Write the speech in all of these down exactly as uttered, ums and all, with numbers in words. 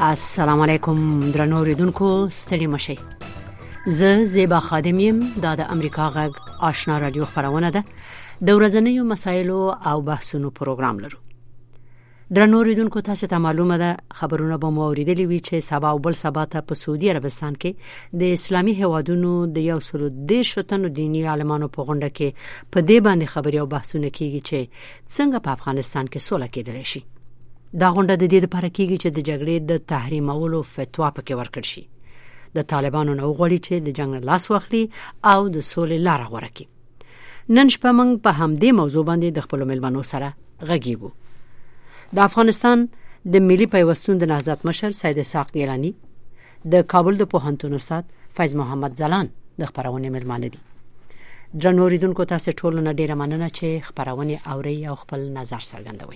السلام علیکم درنو اوریدونکو، ستړي مشئ. زه زیبا خادم یم. دا د امریکا غږ آشنا رادیو خبرونه ده. د ورځنیو مسایلو او بحثونو پروګرام لرو. درنو اوریدونکو، تاسو ته معلومه ده خبرونه به مو اوریدلې وي چې سبا او بل سبا ته په سعودي عربستان کې د اسلامي هیوادونو د یو سلو دیرش تنو دینی عالمانو په غونډه کې په دې باندې خبري او بحثونه کیږي چې څنګه په افغانستان کې سوله کېدلی شي. دا غونډه د دې لپاره کیږي چې د جګړې د تحریمولو فتوا پکې ورکړل شي. د طالبانو نه وغواړي چې د جنگ لاس واخلي او د سولې لار غوره کړي. نن شپه موږ په همدې موضوع باندې د خپل ملمنو سره غږیږو. د افغانستان د ملي پیوستون د نهضت مشر سید اسحاق گیلانی، د کابل د پوهنتون استاد فیض محمد ځلان د خبرونه ملمانه دي. درنو اوریدونکو، تاسو ټول نه ډیره مننه چې خبرونه اوري او خپل نظر څرګندوي.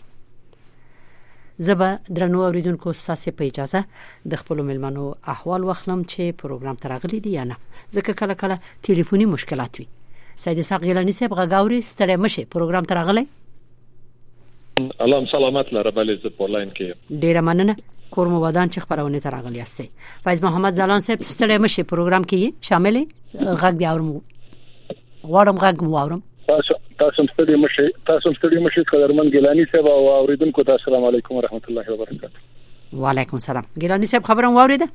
زبا درنو اوریدونکو، تاسو په اجازه د خپل ملمنو احوال واخلم چې پروګرام ترغلي دي یا نه، ځکه کله کله ټلیفوني مشکلات وي. سید اسحاق گیلانی صاحب غاوري ستړي مشه پروګرام ترغلي. اللهم سلامت لره بلې ز په لاین کې ډیره مننه. کور مو ودان چې خبرونه ترغلي استي. فیض محمد ځلان صاحب ستړي مشه پروګرام کې شامل غږ دی اورم غواړم غږ مو اورم. تاسو تاسو ستړي مشه تاسو ستړي مشه قدرمن گیلانی صاحب او اوریدونکو ته السلام علیکم ورحمت الله وبرکاته. وعلیکم السلام. گیلانی صاحب خبرم واوریده؟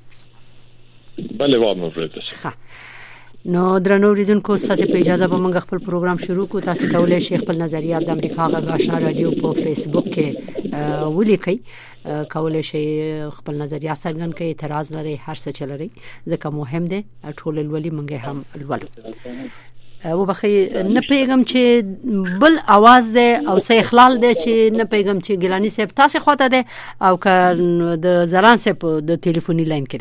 بله وایم اوریده. ښه. نو درنو اوریدونکو، تاسو په اجازه به موږ خپل پروګرام شروع کوو. تاسو کولای شئ خپل نظریات د امریکا غږ آشنا رادیو په فیسبوک کې ولیکئ. کولای شئ خپل نظریات څرګند کړئ، اعتراض لرئ، هر څه چلرئ، ځکه مهم دی ټول الولي موږ هم الولو. او بخي نه پیغام چې بل आवाज دی او سه اخلال دی چې نه پیغام چې گیلانی صاحب تاسو خواته دی او که د زلان صاحب د ټلیفوني لاین کې دی.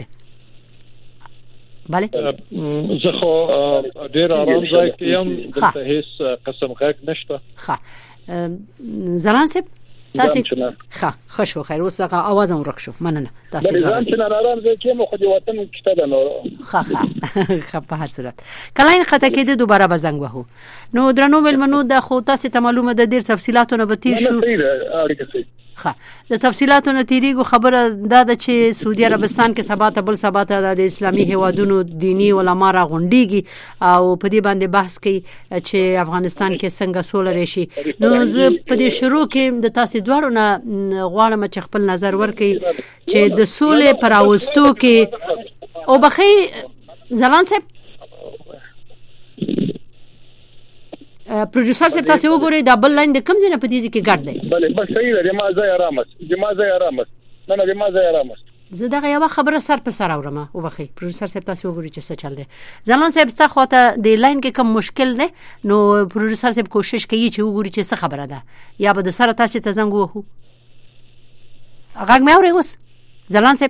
بله زه خو ډیر آرام ځای کې یم، دلته هیڅ قسم غږ نشته. ښه زلان صاحب تاسو ښه خوشو خیر اوس دغه आवाज هم ورک شو. مننه. تاسو ځان چې آرام ځای کې مو خو د وطن کته ده. نو ښه ښه ښه په هر صورت کلاین خطا کېده دوباره به زنګ وهو. نو درنو ملمنو، د خو تاسو ته معلومه ده ډیر تفصيلاتونه به تیر شو. ښه د تفصيلاتونو تیریږي. خبره دا ده چې سعودي عربستان کې سبا ته بل سبا ته د اسلامي هیوادونو دینی علما را غونډيږي او په دې باندې بحث کوي چې افغانستان کې څنګه سوله راشي. نو زه په دې شروع کې د تاسو دواړو نه غواړم چې خپل نظر ورکړئ چې د سولې پر اوستو کې او بخي زلان صاحب پروډوسر صاحب تاسو وګورئ دا بل لاین د کوم ځای نه په دې کې ګډ دی. بله بس صحیح ده. ما ځای آرام است ما ځای آرام است نه نه ما ځای آرام است. زه دغه یو خبره سر په سر اورم او بخي پروډوسر صاحب تاسو وګورئ چې څه چل دی. زلان صاحب تاسو خواته د لاین کې کوم مشکل دی، نو پروډوسر صاحب کوشش کوي چې وګوري چې څه خبره ده، یا به د سره تاسو ته زنګ وهو. غږ مې اوري اوس زلان صاحب؟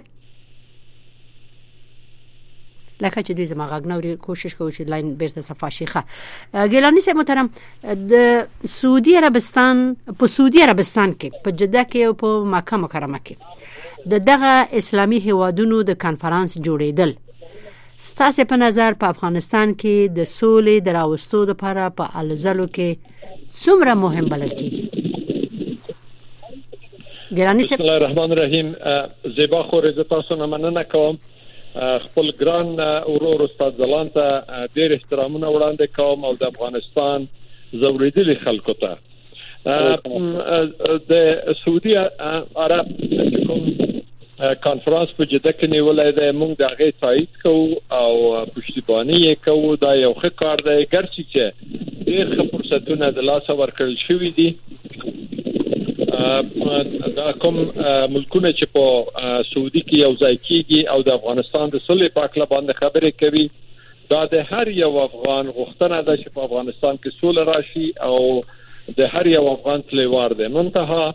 لکه چې دوی زما غږ نوري کوشش کوي چې لاین بیرته صفا شي. ښه گیلانی صاحب محترم، د سعودي عربستان په سعودي عربستان کې په جده کې او په مکه مکرمه کې د دغه اسلامي هیوادونو د کانفرنس جوړیدل ستاسو په نظر په افغانستان کې د سولې د راوستو لپاره په الزلو کې څومره مهم بلل کیږي؟ گیلانی صاحب. بسم الله الرحمن الرحیم. زیبا خو رضا تاسو نه مننه کوم. خپل ګران ورور استاد ځلان ته ډېر احترامونه وړاندې کوم او د افغانستان زوریدلي خلکو ته د سعودي عرب کوم کانفرنس په جده کې نیولای دی. موږ د هغه تایید کوو او پښتیبانی یې کوو. دا یو ښه کار دی، ګرځي چې ډېر ښه فرصتونه د لاسه ورکړل شوي دي. دا کوم ملکونه چې په سعودي کې یو ځای کیږي او د افغانستان د صلح په اړه باندې خبرې کوي، دا د هر یو افغان غوښتنه ده چې په افغانستان کې سوله راشي او د هر یو افغان تلوار دی. منتها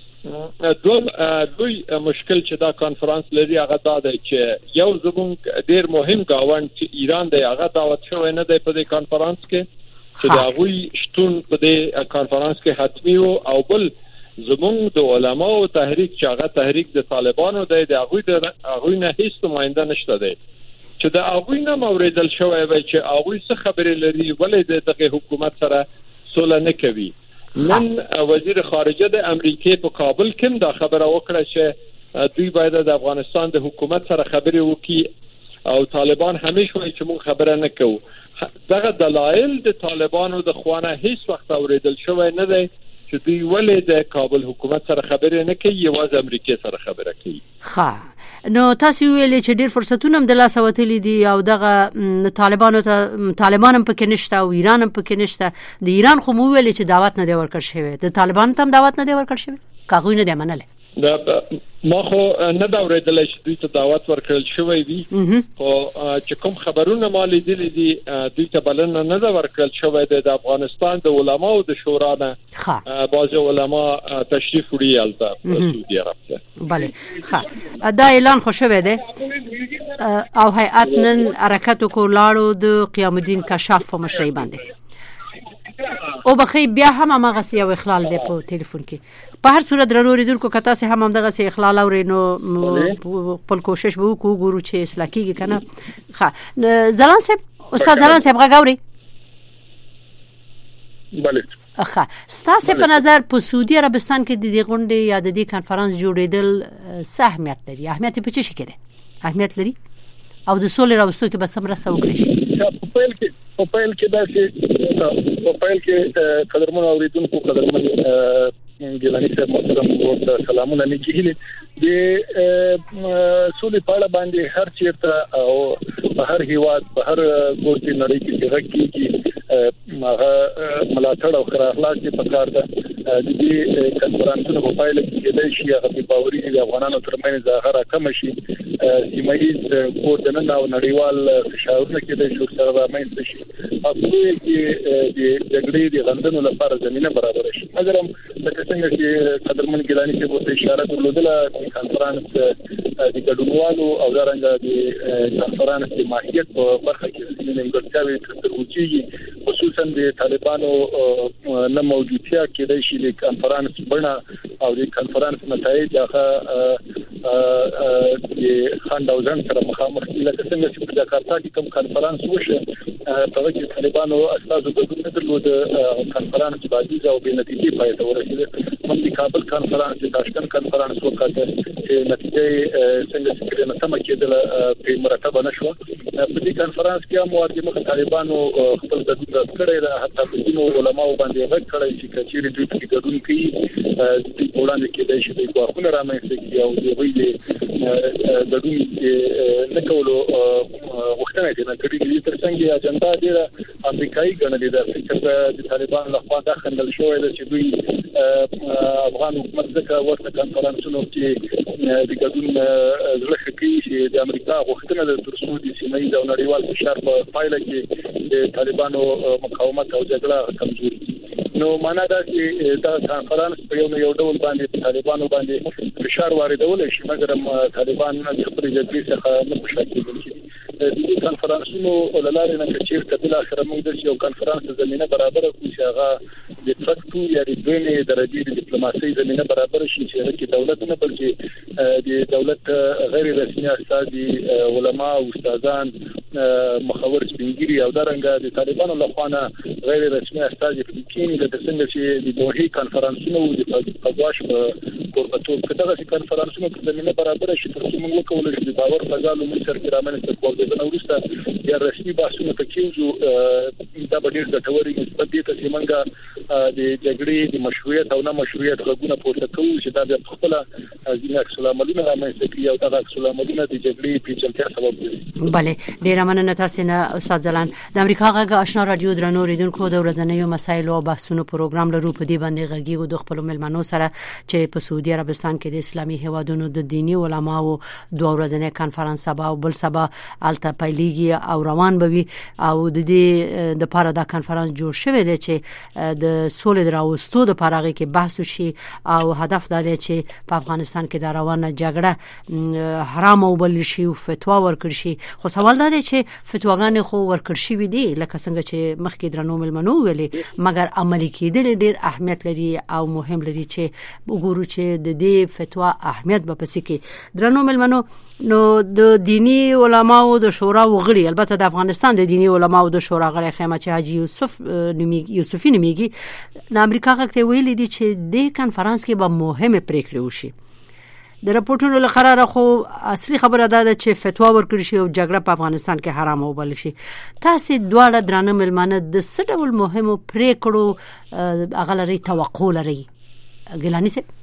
دوی مشکل چې دا کانفرنس لري هغه دا دی چې یو زموږ ډیر مهم گاوند چې ایران دی هغه دعوت شوی نه دی په دې کانفرنس کې چې دا غوي شتون په دې کانفرنس کې حتمی او بل زمونږ د علماو تحریک چې هغه تحریک د طالبانو دی د هغوی د هغوی نه هیڅ نماینده نشته دی چې د هغوی نه موریدل شوی وي چې هغوی څه خبرې لري ولې د دغه حکومت سره سوله نه کوي. نن وزیر خارجه د امریکای په کابل کې دا خبره وکړه چې دوی باید د افغانستان د حکومت سره خبرې وکړي او طالبان همیشه وایي چې موږ خبره نه کوو. دغه دلایل د طالبانو د خوانه هیڅ وخت اوریدل شوی نه دی چې دوی ولې د کابل حکومت سره خبرې نه کوي، یوازې امریکا سره خبره کوي. ښه، نو تاسو ویلي چې ډېر فرصتونه هم د لاسه وتلي دي او دغه طالبانو ته طالبان هم پکې نشته او ایران هم پکې نشته. د ایران خو مو ویلي چې دعوت نه دی ورکړ شوی، د طالبانو ته هم دعوت نه دی ورکړ شوی، کاغوی نه دی منلی. دا ما خو نه دا ورېدل چې دوی ته دعوت ورکړل شوی وي، خو چې کوم خبرونه ما لیدلي دي دوی ته بلنه نه دا ورکړل شوی دی. د افغانستان د علماو د شورا نه بعض علما تشریف وړي البته په سعودي عرب ته. بله، ښه، دا اعلان خو شوی دی او هیئت نن حرکت وکړو د قیام الدین کشاف په مشرۍ باندې. او بخې بیا هم هغه یو اخلال دی په ټلیفون کې. په هر صورت درنو ریدونکو که تاسو هم هم دغه سي اخلال اورئ نو خپل کوشش به وکړو ګورو چې اصلاح کیږي کنه. ښه، زلان صاحب، استاد زلان صاحب غاوري. بله، ښه، ستاسو په نظر په سعودي عربستان کې د دې غونډې یا د دې کانفرنس جوړېدل څه اهمیت لري؟ اهمیت په څه شي کې دی؟ اهمیت لري او د سولې راوستو کې به څه مرسته وکړي شي؟ په پیل کې په پیل کې دا چې په پیل کې قدرمن اوریدونکو قدرمن ګیلانی صاحب محترم ورته سلامونه لیکلي د سولې په اړه باندې هر چیرته او په هر هیواد په هر ګوټ نړۍ کې څنګه کیږي هغه ملاتړ او خیر اخلاق کې پکار ده. د دې کنفرانسونو په پایله کې د شي هغه باوري د افغانانو ترمنځ ظاهره کم شي، سیمایي کوردنه او نړیوال فشارونه کې د شو سره رامنځته شي او چې د جګړې د غندنو لپاره زمينه برابر شي. اگر هم لکه څنګه چې قدرمن ګیلانی ته په اشاره درلودله کنفرانس د ګډونوالو او دارنګه د کنفرانس د ماهیت په برخه کې د نیمګړتیاوې ترڅو خصوصا د طالبانو نه موجودیت کې د شي د کنفرانس بڼه او د کنفرانس نتایج هغه د خان داوزن سره مخامخ دي. لکه څنګه چې په جاکارتا کې کوم کنفرانس وشو په وجه طالبانو استازو د درلود کنفرانس باندې او به نتیجې پای ته ورسېده. هم د کابل کنفرانس د تاشکند کنفرانس وکړه چې نتیجې څنګه چې نه سم کېدل په مرتبه نشو. په دې کنفرانس کې هم واقعي مخ طالبانو خپل د کړي دا حتی په دینو علماء باندې غږ کړی چې کچېری دوی په ګډون کې د وړاندې کېدای شي د غوښنه رامنځته کړي او د ویلې د دوی نه کولو وختونه دي نه کړي. د ترڅنګ اجنډا ډیره امریکایي ګڼلې ده چې د طالبان لخوا دا خندل شوې ده چې دوی افغان حکومت ځکه ورته کنفرانسونو کې د ګډون زړه کوي چې د امریکا غوښتنه د ترڅو د سیمایي او نړیوال فشار په پایله کې د طالبانو مقاومت او جګړه کمزوري. نو معنا دا چې دا کنفرانس په یو یو ډول باندې طالبانو باندې فشار واردول شي، مګر طالبان د خپل جګړې څخه نه پښاکېږي. د دې کنفرانسونو وللارې نه چې کله اخر موږ د یو کنفرانس زمينه برابر کوو چې هغه د ترکتو یا د دویمه درجه د ډیپلوماسي زمينه برابر شي چې د دولت نه بلکې د دولت غیر رسمي استادي علما او استادان مخاور سپینګری او درنګ د طالبانو لخوا غیر رسمي استادي فلپین د څنګه چې د دوه کنفرانسونو د پګواش په کوربتوب کداغه کنفرانسونو په زمينه برابر شي ترڅو موږ وکولای شو د باور فضا لومړی سر کې رامنځته کوو. د نورسته یا رسمي بحثونه پکې دا به ډېر ګټوري نسبت دي چې موږ د جګړې د مشروعیت او نه مشروعیت غوښتنه پورته کوو چې دا د خپل ځینې عکس العملونه رامنځته کوي او دا عکس العملونه د جګړې پیچلتیا سبب دي. بله، ډېر مننه تاسو نه استاد زلان. د امریکا غږ آشنا رادیو درنو ریدونکو د ورځنیو مسایلو او بحثونو پروګرام لرو په دې باندې غږیږو د خپل ملمنو سره چې په سعودي عربستان کې د اسلامي هیوادونو د دینی علماو دوه ورځنی کنفرانس سبا او بل سبا الته پیلېږي او روان بوي او د دې د لپاره دا کنفرانس جوړ شوی دی چې د سولې دراوستو د لپاره کې بحث وشي او هدف دا دی چې په افغانستان کې د روانه جګړه حرام او بل شي او فتوا ورکړي شي. خو سوال دا دی چې فتواګان خو ورکړي شي دي لکه څنګه چې مخکې درنو ملمنو ویلي، مګر عملي کېدل ډېر اهمیت لري او مهم لري چې وګورو چې د دې فتوا اهمیت به پسې کې. درنو ملمنو، نو د دینی علماو د شورا وغړي، البته د افغانستان د دینی علماو د شورا غړي خیمه چې حاجی یوسف نمیږي یوسفی نمیږي د امریکا غږ ته ویلي دي چې د کنفرانس کې به مهمه پریکړې وشي. د راپورټونو لخراره خو اصلي خبره ده چې فتوا ورکړي شي او جګړه په افغانستان کې حرام وبل شي. تاسو دواړه درانه ملمانه د څه ډول مهمو پریکړو اغلري توقع لري ګیلانی سي؟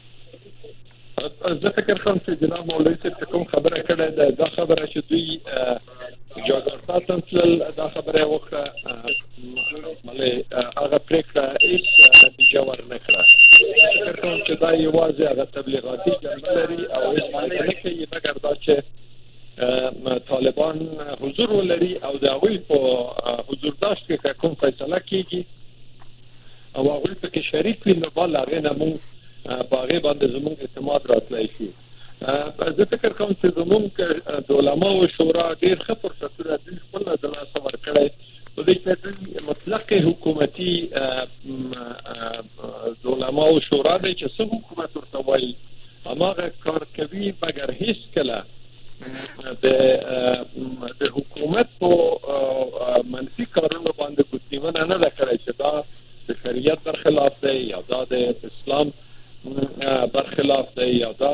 زه فکر کوم چې جناب مولوي صاحب کوم خبره کړې ده دا خبره چې دوی جاګرتا تنسل دا خبره وکړه مله هغه پریکړه هیڅ نتیجه ورنکړه. فکر کوم چې دا یوازې هغه تبلیغاتي جنګ لري او هیڅ نه کوي مګر دا چې طالبان حضور ولري او دا وی په حضور داشت کې کوم فیصله کیږي او هغه په کې شریک وي نو بل هغه نه مونږ باغې باندې زموږ اعتماد راتلای شي. زه فکر کوم چې زموږ د علماو شورا ډېر ښه فرصتونه دوی خپل د لاس ورکړی په دې کې مطلق حکومتي د علماو شورا دی چې څه حکومت ورته وایي هماغه کار کوي مګر هیڅ کله د د حکومت په منفي کارونو باندې ګوتنیونه نه ده کړی چې دا د شریعت برخلاف دی یا دا د اسلام برخلاف دی یا دا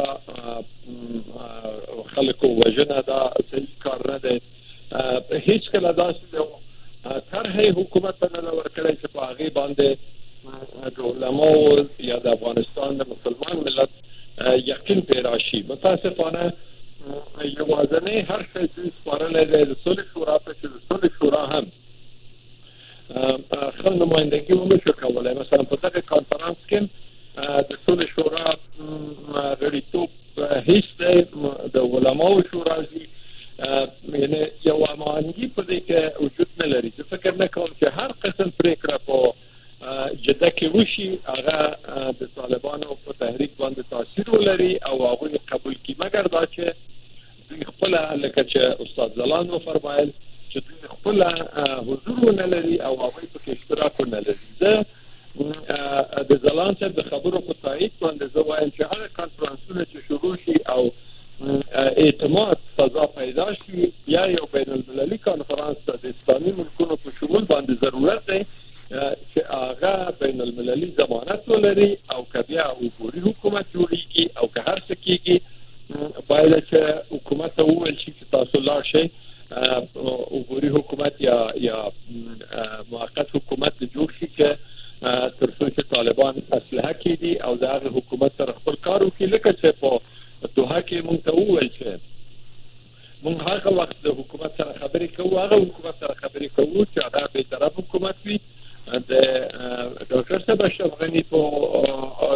خلکو وجنه دا صحیح کار نه دی. هیڅ کله داسې طرح حکومت نه ورکړی چې په هغې باندې د علماو یا د افغانستان د مسلمان ملت یقین پې راشي. متاسفانه یوازنی هر شی دوی سپارلی دی د صلح شورا ته چې د صلح شورا هم خپل نمایندګي ونشو کولی. مثلا په دغه کانفرانس کې د صلح شورا غړیتوب هیڅ دی د علماو شورا دي یعنی یو امانګي په دې کې وجود نه لري. زه فکر نه کوم چې هر قسم پریکړه په جده کې وشي هغه د طالبانو په تحریک باندې تاثیر ولري او هغه قبول کړي مګر دا چې دوی خپل لکه چې استاد زلان فرمایل چې دوی خپل حضور نه لري او هغه په اشتراک نه لري. زه د زلان صاحب د خبرو په تایید باندې زه وایم چې هغه کانفرنسونه چې شروع شي او اعتماد فضا پیدا شي یا یو بین المللي کانفرنس د اسلامي ملکونو په شمول باندې ضرورت دی چې هغه بین المللي ضمانت ولري او که بیا عبوري حکومت جوړیږي او که هر څه کېږي باید چې حکومت ته وویل شي چې تاسو لاړ شئ عبوري حکومت یا یا موقت حکومت جوړ شي چې تر څو چې طالبان اسلحه کېدي او د هغه حکومت سره خپل کار وکړي لکه چې په دوحه کې موږ ته وویل چې موږ هغه وخت د حکومت سره خبرې کوو هغه حکومت سره خبرې کوو چې هغه بیطرف حکومت وي. د ډاکټر صاحب اشرف غني په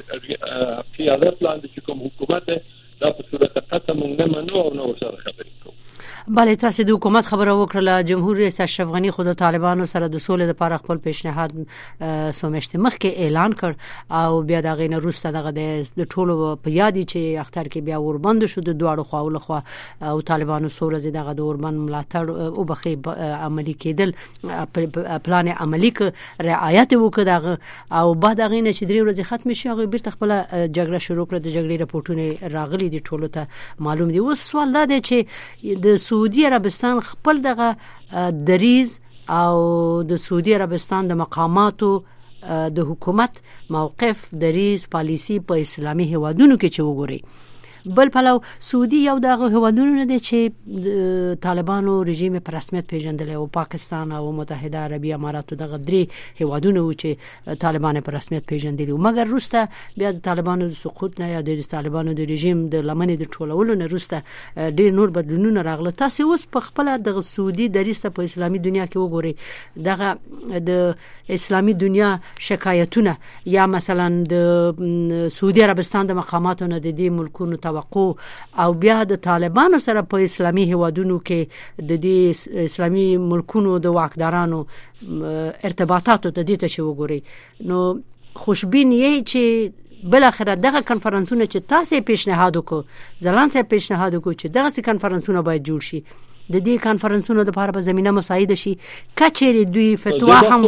قیادت لاندې چې کوم حکومت دی دا په صورت قطع موږ نه منو او نه ورسره خبرې کوو. بله تاسو د حکومت خبره وکړه جمهور رئیس اشرف غنی خود طالبانو سره د سولې لپاره خپل پیشنهاد سومشت مخکې اعلان کړ او بیا د غینه روسته دغه د ټولو په یادی چې اختر کې بیا وربند شو د دواړو خواو له خوا او طالبانو سره دغه د وربند ملاتړ او بخي عملی کېدل پلان عملی ک رعایت وکړه او بعد غینه چې درې ورځې ختم شي هغه بیرته خپل جګړه شروع کړه. د جګړې راپورټونه راغلي دي ټولو ته معلوم دي. اوس سوال دا دی چې د سعودي عربستان خپل دغه دریز او د سعودي عربستان د مقاماتو د حکومت موقف دریز پالیسی په اسلامي هیوادونو کې چې وګوري بل پلو سعودي یو دغه هیوادونو نه دي چې طالبانو رژیم پر رسمیت پیژندل او پاکستان او متحده عربی اماراتو دغه درې هیوادونو چې طالبان پر رسمیت پیژندل مګر روسته بیا د طالبانو سقوط نه یا د طالبانو د رژیم د لمنې د ټولولو نه روسته ډیر نور بدلونونه راغله. تاسو اوس په خپل د سعودي دریسه په اسلامي دنیا کې وګورئ دغه د اسلامي دنیا شکایتونه یا مثلا د سعودي عربستان د مقاماتو نه د دې ملکونو او بیا د طالبانو سره په اسلامي هیوادونو کې د دې اسلامي ملکونو د واکدارانو ارتباطاتو ته دي ته وګوري نو خوشبین یې چې بل اخر دغه کنفرانسونه چې تاسو پیشنهاد وکړو زلان سره پیشنهاد وکړو چې دغه کنفرانسونه باید جوړ شي د دې کنفرانسونو لپاره په زمينه مساعده شي کچېری دوی فتوا هم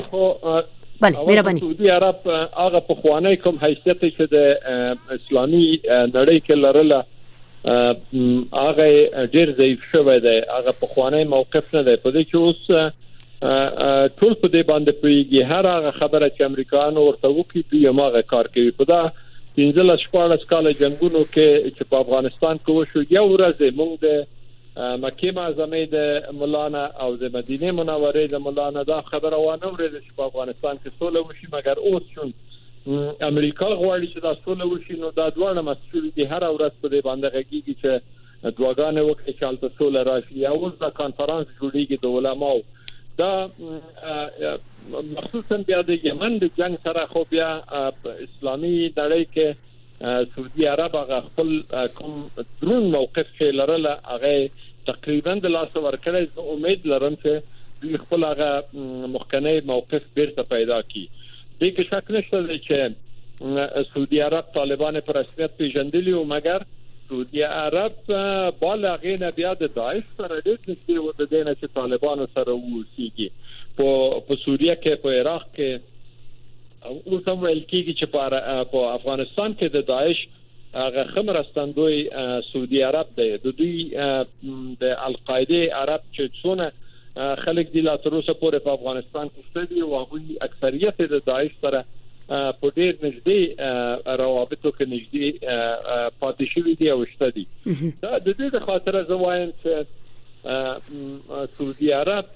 بله مهرباني. سعودي عرب هغه په خوانی کوم حیثیت چې د اسلامي نړۍ کې لرله هغه ډیر ضعیف شوی دی. هغه په خوانی موقف نه دی په دې چې اوس ټول په دې باندې پیږي هر هغه خبره چې امریکایانو ورته وکړي دوی هغه کار کوي. په دا پنځلس شپاړس کال جنگونو کې چې په افغانستان کې وشو یو ورځ موږ د مکه معظمه د مولانا او د مدینه منوره د مولانا دا خبره وانه ورته چې په افغانستان کې سوله وشي مګر اوس شون امریکا غواړي چې دا سوله وشي نو دا دوه مسؤل دي هر ورځ په دې باندې غږیږي چې دواګانې وکړي چې حالت سوله راشي او د کانفرنس جوړیږي د علماو دا مخصوصا بیا د یمن د جنگ سره خو بیا اسلامي نړۍ کې سعودي عرب هغه خپل کوم درون موقف کې لرله هغه تقریبا د لاس ورکړی زه امید لرم چې دوی خپل هغه مخکنی موقف بیرته پیدا کړي دې کې شک نشته چې سعودي عرب طالبان پر رسمیت پیژندلي او مګر سعودي عرب بالغ نه بیا د داعش سره د دې و د دینه چې طالبان سره وسیږي په په سوریه کې په عراق کې او اوس هم ویل کېږي چې په افغانستان کې د داعش هغه خمرستندوی سعودي عرب دی د دوی د القاعده عرب چې څونه خلک دی لا تر اوسه پورې په افغانستان کې ستدي او هغه اکثریت د داعش سره په ډېر نږدې روابطو کې نږدې پاتې شوي دي او شته دي دا د دې د خاطر زه وایم چې سعودي عرب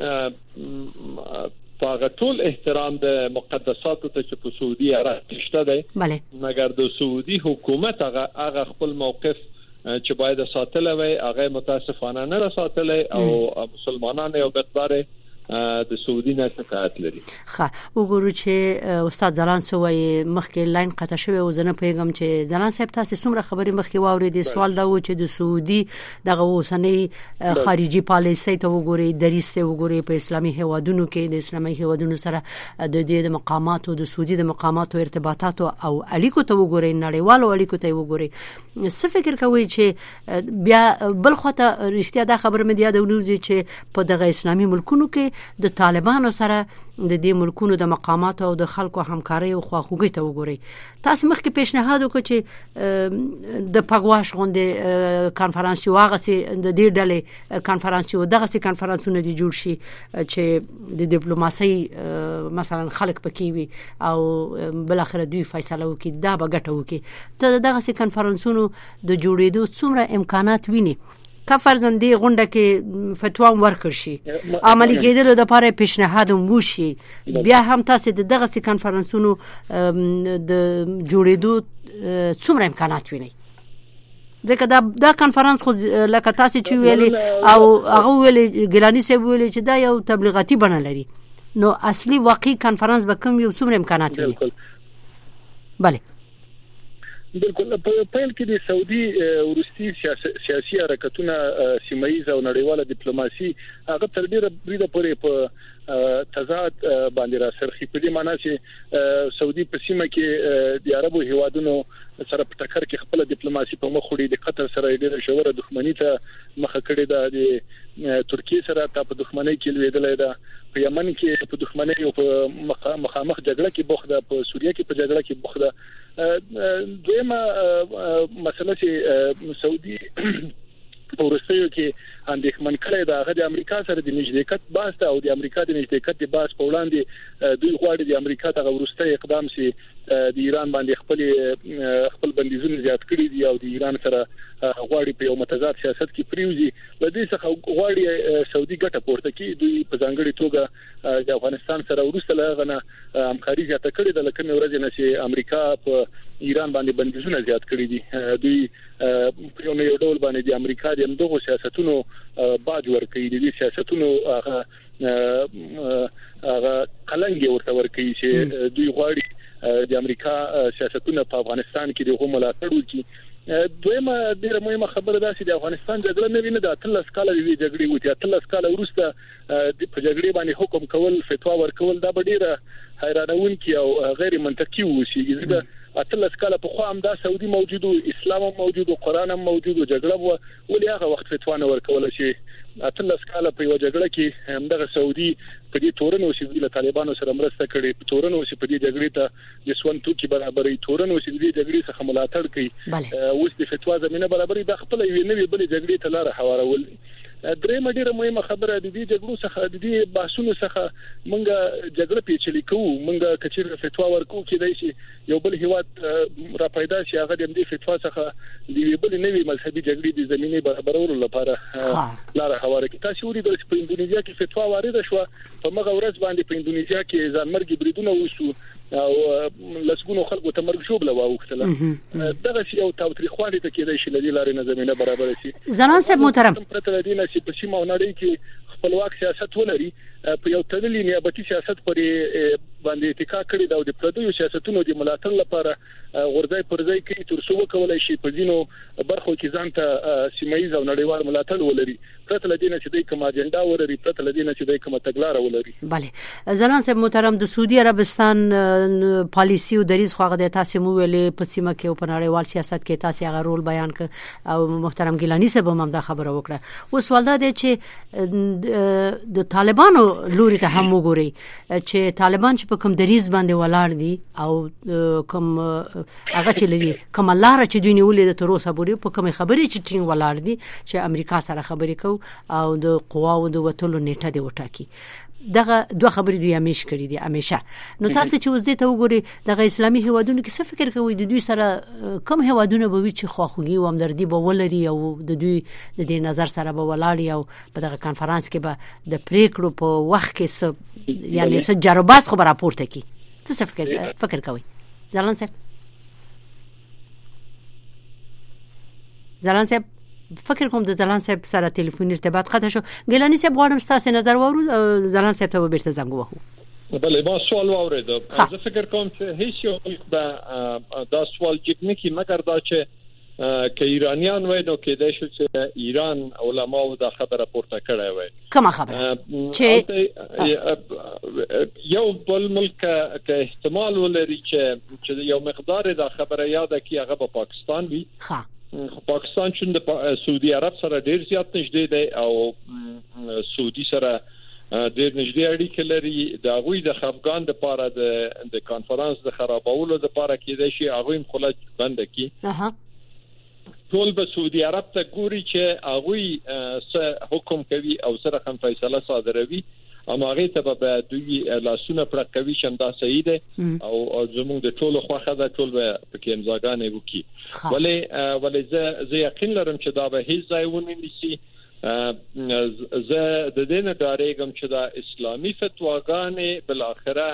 په ټول احترام د مقدساتو ته چې په سعودي عرب شته دی مګر د سعودي حکومت هغه هغه خپل موقف چې باید ساتل وي هغه متاسفانه نه ساتل او مسلمانانو یو مقدار د سعودي نه شکایت لري. ښه وګورو چې استاد زلان سوی مخکې لاین قطع شوی او زنه پیغام چې زلان صاحب تاسو څومره خبري مخکې واورېدې سوال دا و چې د سعودي دغه اوسنۍ خارجي پالیسي ته وګوري دریسه وګوري په اسلامي هیوادونو کې د اسلامي هیوادونو سره د دې مقاماتو د سعودي د مقاماتو ارتباطات او اړیکو ته وګوري نړیوالو اړیکو ته وګوري څه فکر کوي چې بیا بل خواته رښتیا دا خبره مې یادولې چې په دغه اسلامي ملکونو کې د طالبانو سره د دې ملکونو د مقامات او د خلکو همکاري او خواخوږي ته وګوري تاسو مخکې پیشنهاد وکړئ چې د پګواش غونډه کانفرنس یو هغه سي د دې ډلې کانفرنس یو دغه سي کانفرنسونه دي جوړ شي چې د ډیپلوماسي مثلا خلک پکې وي او بل اخر دوی فیصله وکړي دا به ګټه وکړي ته دغه سي کانفرنسونو د جوړېدو څومره امکانات ویني که فرزندې غونډه کې فتوا ورکړ شي عملي کېدل د لپاره پیشنهاد وشي بیا هم تاسو د دغه سي کانفرنسونو د جوړېدو څومره امکانات ویني ځکه دا دا کانفرنس خو لکه تاسو چې ویلي او هغه ویلي ګلانی سه ویلي چې دا یو تبلیغاتي بڼه لري نو اصلي واقعي کانفرنس به کوم یو څومره امکانات ویني bale بالکل په پیل کې د سعودي ورستي سیاسي حرکتونه سیمایي او نړیواله ډیپلوماسي هغه تر ډیره بریده پورې په تضاد باندې را سرخي په دې معنی چې سعودي په سیمه کې د عربو هیوادونو سره په ټکر کې خپل ډیپلوماسي په مخ وړي د قطر سره ډیره شوره دښمنی ته مخه کړې ده د ترکیه سره ته په دښمنۍ کې لویدلې ده په یمن کې په دښمنۍ او په مخامخ جګړه کې بوخده په سوریه کې په جګړه کې بوخده دویمه مسله چې سعودي ورسېو کې اندېښمن کړي دا هغه د امریکا سره د نږدېکت باسته او د امریکا د نږدېکت د باس په وړاندې دوی غواړي د امریکا ته ورسته اقدام سي د ایران باندې خپل خپل بندیزونه زیات کړي دي او د ایران سره غواړي په یو متضاد سیاست کې پریوزي لدې څخه غواړي سعودي ګټه پورته کړي دوی په ځانګړي توګه د افغانستان سره ورسته لغنه همکاري زیات کړي د لکه ورځې نه چې امریکا په ایران باندې بندیزونه زیات کړي دي دوی په یو نه ډول باندې د امریکا د همدغه سیاستونو باج ورکړي دي سیاستونو هغه هغه کلنګي ورته ورکړي چې دوی غواړي د امریکا سیاستونه په افغانستان کې د هم ملاتړ وکړي دویمه ډیره مهمه خبره ده چې د افغانستان جګړه نه ویني د اتلس کال وی جګړې وتی اتلس کال وروسته د جګړې باندې حکم کول فتوا ورکول دا ډیره حیرانونکي او غیر منطقي وسی ځکه اتلس کال په خو هم دا سعودي موجود او اسلام موجود او قران هم موجود او جګړه و ولې هغه وخت فتوا نه ورکول شي اتلس کال په یو جګړه کې همدغه سعودي په دې تورنو چې د طالبانو سره مرسته کړې په تورنو چې په دې جګړې ته د سون توکي برابرې تورنو چې د دې جګړې څخه ملاتړ کوي اوس د فتوا زمينه برابرې د خپل یو نوې بلې جګړې ته لار هوارول درېمه ډیره مهمه خبره د دې جګړو څخه د دې بحثونو څخه مونږه جګړه پیچلې کوو مونږه کچیر فتوا ورکو کې دای شي یو بل هیواد را پیدا شي هغه د دې فتوا څخه د بل نوې مذهبي جګړې د زمينه برابرولو لپاره لاره هواره کې تاسو ولیدل چې په انډونیزیا کې فتوا وارده شو په مغه ورځ باندې په انډونیزیا کې ځانمرګي بریدونه وشو او لسګونو خلکو ته مرګ شوبله واوختله دغه یو تاوتریخوالي ته کېدای شي لدی لارې نه زمينه برابر شي زنان صاحب محترم پرته لدی نه چې په سیمه نړۍ کې خپلواک سیاست ولري په یو تدلی نیابتي سیاست پرې باندې اتکا کړی دا د پردیو سیاستونو د ملاتړ لپاره غورځي پرځي کې تر څو کولای شي په ځینو برخو کې ځان ته سیمایي او نړیوال ملاتړ ولري پرته لدی نه چې د کوم اجنډا ولري پرته لدی نه چې د کوم تګلارې ولري. bale زلان صاحب محترم د سعودي عربستان پالیسی او دریز خو هغه د تاسو مو ویلې په سیمه کې او په نړیوال سیاست کې تاسو هغه رول بیان ک او محترم ګیلانی صاحب هم دا خبره وکړه. و سوال دا دی چې د طالبانو لوري ته هم وګوري چې طالبان چې په کوم دریز باندې ولاړ دي او کوم هغه چې لري کوم لار چې دوی نیولې د تر اوسه پورې په کوم خبرې چې ټینګ ولاړ دي چې امریکا سره خبرې کو او د قواو د وټولو نیټه دی وټاکي دغه دوه خبرې دوی همیش کړې دي همیشه. نو تاسو چې اوس دې ته وګوري دغه اسلامي هیوادونو کې څه فکر کوي د دوی سره کوم هیوادونه به وي چې خواخوږي او همدردي به ولري او د دوی د دې نظر سره به ولاړ او په دغه کانفرنس کې به د پریکړو په وخت کې څه یعنی څه جرباس خبر راپورته کی څه فکر فکر کوي زلان صاحب زلان صاحب فکر کوم د زلان صاحب سره ټلیفوني ارتباط قطع شو. ګیلانی صاحب غواړم تاسو نظر وورو زلان صاحب ته بیرته زنګ وهو. بله ما سوال واورید زه فکر کوم چې هیڅ یو دا سوال جګ نه کی مګر دا چې که ایرانیان وای نو کې د شو چې ایران علماو دا خبره پورته کړې وای کومه خبره چې یو بل ملک که احتمال ولري چې یو مقدار دا خبره یاده کی هغه په پاکستان وي. ها پاکستان چې د سعودي عرب سره ډیر زیات نږدې دی او سعودي سره ډیر نږدې اړیکې لري دا غوي د افغان د پاره د کانفرنس د خرابولو د پاره کېدای شي هغه هم خلک بند کی ټول به سعودي عرب ته ګوري چې هغه څه حکم کوي او سره کوم فیصله صادروي اما هغه ته به دوی لاسونه پر کوي چې دا صحیح ده او زموږ د ټولو خوخه ده ټول به پکې امضاګانې وکړي ولې ولې زه زه یقین لرم چې دا به هیڅ ځای ونه نیسي. زه د دې نه ډارېږم چې دا اسلامي فتواګانې بل اخره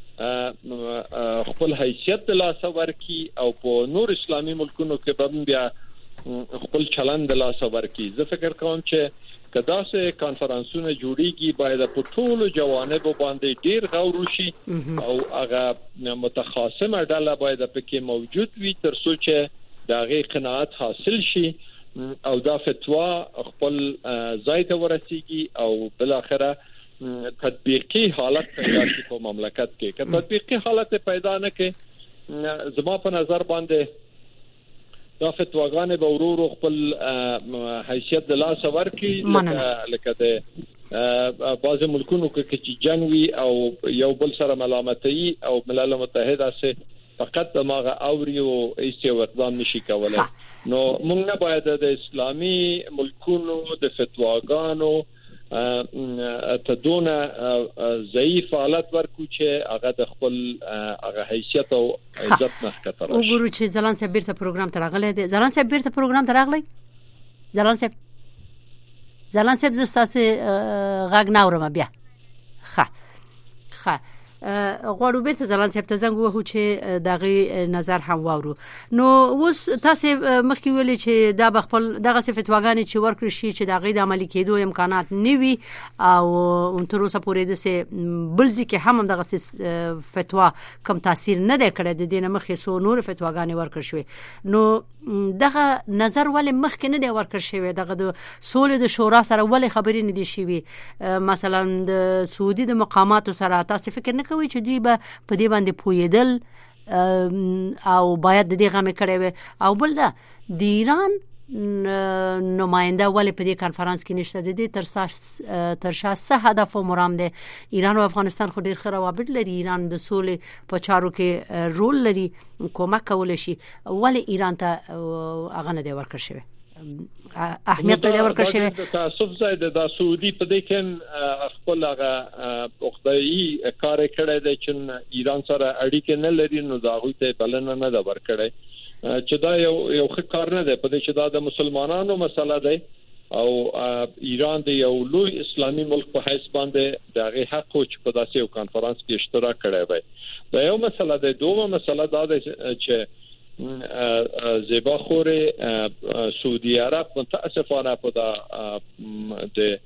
خپل حیثیت د لاسه ورکړي او په نور اسلامي ملکونو کې به بیا خپل چلند د لاسه ورکړي. زه فکر کوم چې کدا سه کانفرنسونه جوړیږي باید په ټولو جوانبو باندې ډیر غور وشي او هغه متخاصمه ډله باید پکې موجود وي تر څو چې دغه قناعت حاصل شي او دا فتوا خپل ځای ته ورسیږي او بل اخره تطبیقي حالت پیدا شي په مملکت کې. که تطبیقي حالت پیدا نه کې زما په نظر باندې دا فتواګانې به ورو خپل حیثیت د لاسه ورکړي لکه د بعض ملکونو کې چې جنوي او یو بل سره ملامتي او ملل متحده سه فقط دماغه اوري او هیڅ اقدام نشي کولای. نو موږ نه باید د اسلامي ملکونو د فتواګانو ته دونه ضعیف حالت ورکو چې هغه د خپل هغه حیثیت او عزت نه ښکته راشي. وګورو چې زلان صاحب بیرته پروګرام ته راغلی دی. زلان صاحب بیرته پروګرام ته راغلی زلان صاحب زلان صاحب زستاسه غاګ ناورم بیا ښه ښه غواړو بیرته زلان صاحب ته زنګ وهو چې دغه نظر هم واورو. نو اوس تاسو مخکې ویلي چې دا بخپل دغه فتواګانې چې ورکړي شي چې دغه د عملي کېدو امکانات نوي او تر اوسه پورې د سه بلځي کې هم دغه فتوا کم تاثیر نه دی کړی د دینه مخې سو نور فتواګانې ورکړي شوی. نو دغه نظر ولې مخکې نه دی ورکړ شوی دغه د سولې د شورا سره ولې خبرې نه دي شوی مثلا د سعودي د مقاماتو سره تاسو فکر نه کوي چې دوی به په دې باندې پویدل او باید د دې غمه کړي او بل دا د ایران نماینده ولې په دې کانفرنس کې نشته د دې تر تر شاسه هدف او مرام دي. ایران او افغانستان خو ډیر خرابابد لري. ایران د سولې په چارو کې رول لري کومک کول شي ولې ایران ته هغه نه دی ورکړ شوی اهمیت ته ورکړ شوی. تاسف زید د سعودي په دې کې خپل هغه وختي کار کړی دی چې ایران سره اړیکې نه لري، نو دا غوي ته بلنه نه دا ورکړی چې دا یو یو ښه کار نه دی په دې چې دا د مسلمانانو مسله دی او ایران د یو لوی اسلامي ملک په حیث باندې دغه حق او چې په داسې یو کانفرنس کې اشتراک کړی وي. دا یو مسله ده. دومره مسله دا ده چې زیبا خوره سعودي عرب متاسفانه په دا د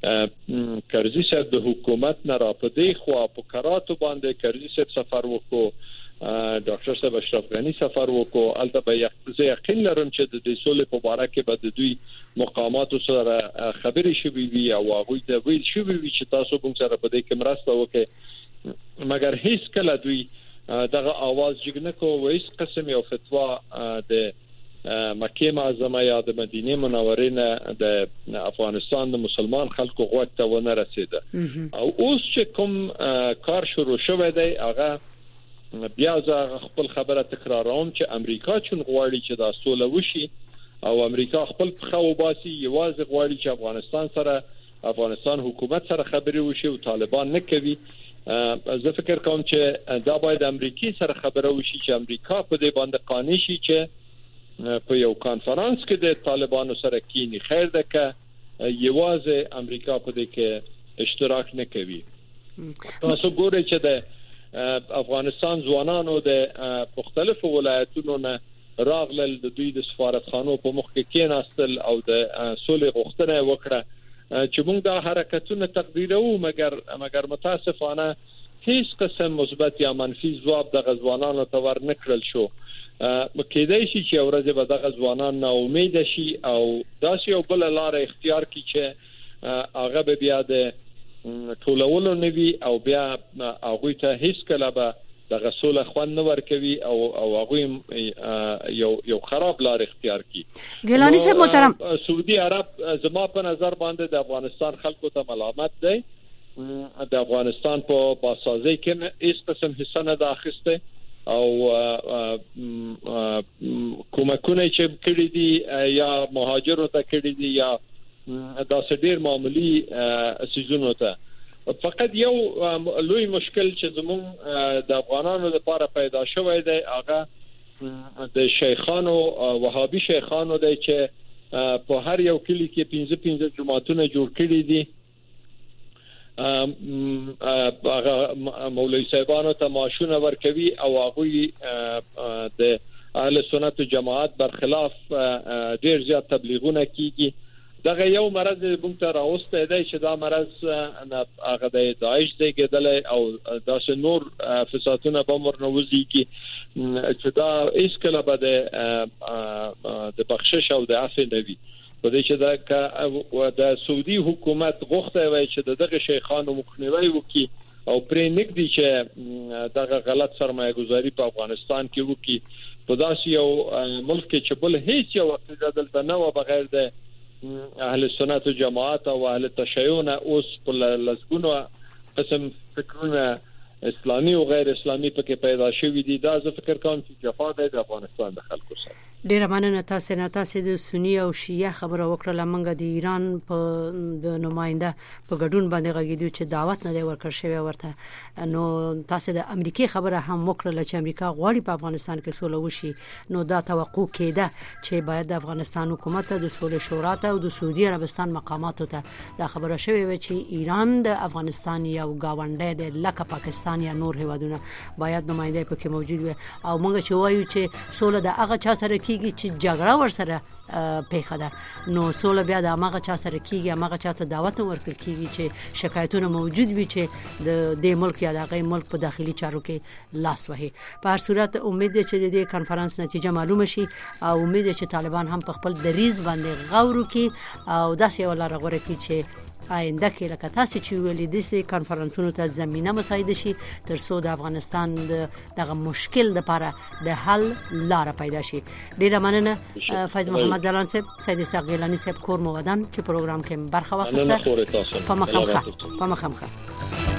کرزي سره د حکومت نه را پدې خو په قراراتو باندې کرزي سره سفر وکړو، ډاکټر صاحب اشرف غنی سفر وکړو. البته به یقین لرم چې د دې سولې په اړه کې به د دوی مقامات سره خبرې شوي وي او هغه د ویل شوي وي چې تاسو موږ سره په دې کې مرسته وکړي، مګر هیڅ کله دوی دغه आवाज جګنه کوي. هیڅ قسم یو فتوا د مکه معظمه یا د مدینه منوره نه د افغانستان د مسلمان خلکو غوښتنه ته ونه رسیده. او اوس چې کوم کار شروع شوی دی هغه بیا زه خپل خبره تکراروم چې امریکا چون غواړي چې دا سوله وشي او امریکا خپل خو باسي یوازې غواړي چې افغانستان سره افغانستان حکومت سره خبرې وشي او طالبان نه کوي. زه فکر کوم چې دا باید امریکای سره خبره وشي چې امریکا په دې باندې قانع شي چې په یو کانفرنس کې د طالبانو سره کینی خیر ده که یوازې امریکا په دې کې اشتراک نه کوي. تاسو ګورئ چې د افغانستان ځوانانو د مختلفو ولایتونو نه راغلل، د دوی د سفارتخانو په مخ کې کېناستل او د سولې غوښتنه وکړه چې موږ دا حرکتونه تقدیرو، مګر مګر متاسفانه هیڅ قسم مثبت یا منفي ځواب د غزوانانو ته ورنکړل شو. مکیدای شي چې ورځ به د غزوانان نه امید شي او داسې یو بل لار اختیار کړي چې هغه به بیا د ټولولو نوي او بیا هغه ته هیڅ کله به د غسول خوان نه ورکوي او او هغه یو یو خراب لار اختیار کی. ګیلانی صاحب محترم، سعودي عرب زما په نظر باندې د افغانستان خلکو ته ملامت دی. د افغانستان په باسازي کې هیڅ قسم حصہ نه اخیسته او کومکونه چې کړی دي یا مهاجرو ته کړی دي یا دا ډېر معمولی سيزونو ته. فقط یو لوی مشکل چې زموږ د افغانانو لپاره پیدا شوی دی هغه د شیخانو وهابي شیخانو دی چې په هر یو کلی کې پنځه پنځه جماعتونه جوړ کړي دي. هغه مولوی صاحبانو ته معاشونه ورکوي او هغه د اهل سنت جماعت برخلاف ډیر زیات تبلیغونه کوي. دغه یو مرض موږ ته راوسته دی چې دا مرض هغه د داعش زیږیدل او داسې نور فسادونه به مرنوزي کی چې دا هیڅ کله به د بخشش او د عفو نوي په دې چې دا د سعودي حکومت غوښته وي چې دغه شیخانو مخنیوي وکړي او پرې نګدي چې دغه غلط سرمایه گذاري په افغانستان کې وکړي په داسې یو ملک کې چې بل هیڅ یو عقیده دلته نه و بغیر د اهل سنت و جماعت او اهل تشیع اوس په لسګونو قسم فکرونه اسلامي او غیر اسلامي پکې پیدا شوي دي. دا زه فکر کوم چې جفا ده د افغانستان د خلکو سره. ډیره مننه تاسو نه تاسو د سنی او شیعه خبره وکړه. منګه د ایران په د نماینده په ګډون باندې غږیدو چې دعوت نه دی ورکړ شوی ورته، نو تاسو د امریکای خبره هم وکړه چې امریکا غواړي په افغانستان کې سوله وشي. نو دا توقع کېده چې باید د افغانستان حکومت د سولې شورا ته او د سعودي عربستان مقاماتو ته دا خبره شوی و چې ایران د افغانستان یو گاونډی دی لکه پاکستان یا نور هیوادونه، باید نماینده پکې موجود وي. او موږ چې وایو چې سوله د هغه چا سره کیږي چې جګړه ورسره پیښه ده، نو سوله بیا د هغه چا سره کیږي، هغه چا ته دعوت ورکړل کیږي چې شکایتونه موجود وي چې د دې ملک یا د هغه ملک په داخلي چارو کې لاس وهي. په هر صورت امید ده چې د دې کانفرنس نتیجه معلومه شي او امید ده چې طالبان هم په خپل دریز باندې غور وکړي او داسې یو لار غوره کړي چې آینده کې لکه تاسو چې ویلي دي کانفرنسونو ته زمينه مساعده شي تر څو د افغانستان دغه مشکل لپاره د حل لار پیدا شي. ډیره مننه فیض محمد زلان صاحب، سید اسحاق ګیلانی صاحب کور مو ودان چې پروګرام کې برخه واخیسته. په مخه په مخه